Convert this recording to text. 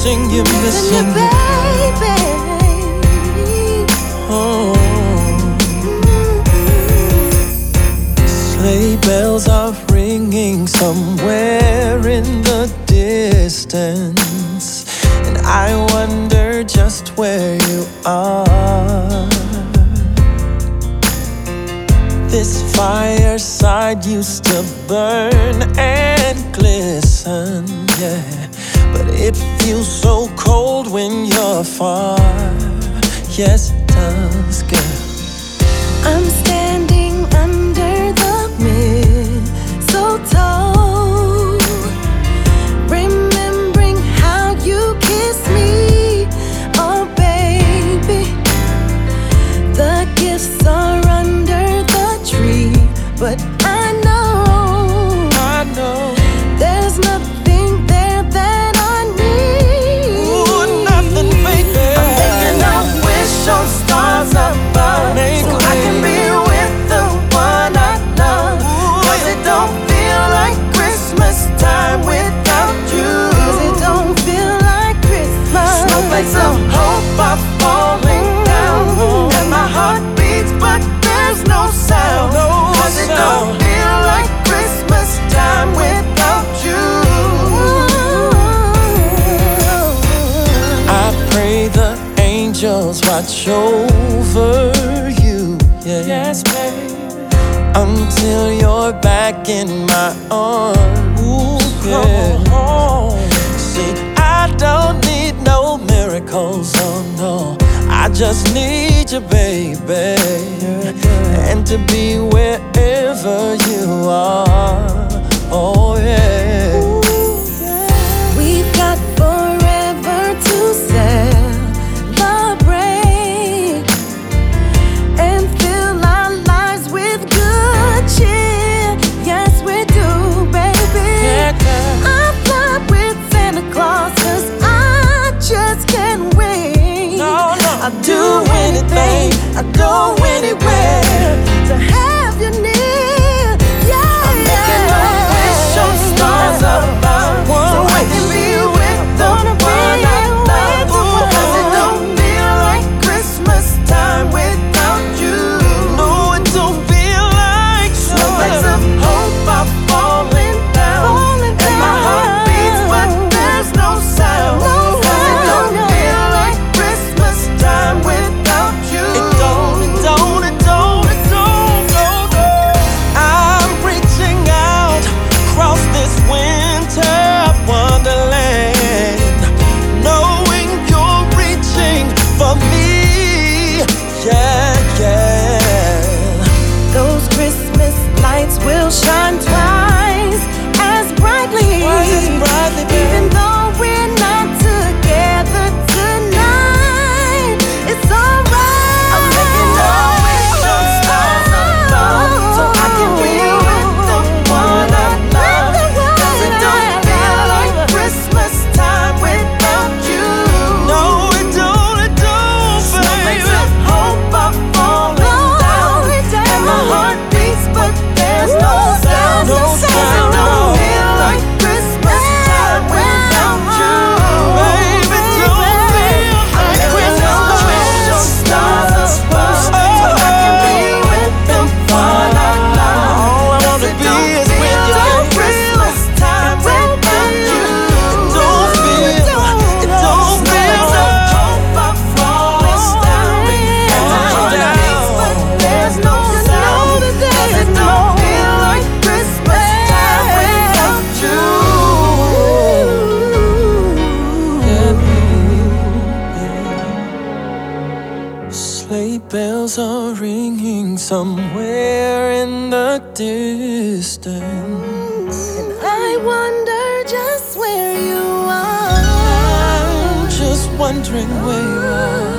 missing you, missing you, baby. Oh. Sleigh bells are ringing somewhere in the distance, and I wonder just where you are. This fireside used to burn and glisten, yeah, but it feels so cold when you're far. Yes, it does, girl. I'm standing under the mistletoe, remembering how you kissed me, oh baby. The gifts are under the tree, but I know there's nothing there that I need. Ooh, nothing, baby. I'm making a wish on stars above, so I can be with the one I love. Cause it don't feel like Christmas time without you. Cause it don't feel like Christmas. Snowflakes of hope are falling down, and my heart beats but there's no sound. Cause it don't feel like Christmas time without you. I pray the angels watch over you, yeah. Yes, baby. Until you're back in my arms. Ooh, yeah. See, I don't need no miracles, oh no. I just need you, baby, and to be wherever you are. Oh yeah. We've got forever to celebrate and fill our lives with good cheer. Yes, we do, baby. Yeah, girl. I fly with Santa Claus 'cause I just can't wait. No, no. I'll do anything, I'll go anywhere to have you near. Yeah, I'm making a wish on stars above, so I can be with the one I love. 'Cause it don't feel like Christmas time without you. No, it don't feel like Snowflakes of hope are falling down, and my heart beats but there's no sound. 'Cause it don't feel like Christmas time without you. It don't, no, no. I'm reaching out across this winter wonderland, knowing you're reaching for me. Yeah, yeah. Those Christmas lights will shine twice as brightly, even though we're not together tonight. It's alright. I'm making a wish on stars above, so I can be with the one I love. 'Cause it don't feel like Christmas time without you. No, it don't, Snowflakes baby. of hope are falling down, and my heart beats but there's no sound. No 'Cause it sound. don't feel like Christmas time without you. Baby, don't feel like Christmas. I'm making a wish on stars above, so I can be with the one I love. All I wanna be is with you. Christmas time without you. Don't feel, it don't feel. Snowflakes of hope are falling down, and my heart beats but there's no sound. 'Cause it don't feel like Christmas time without you. Sleigh bells are ringing somewhere in the distance. And I wonder just where you are. I'm just wondering where you are.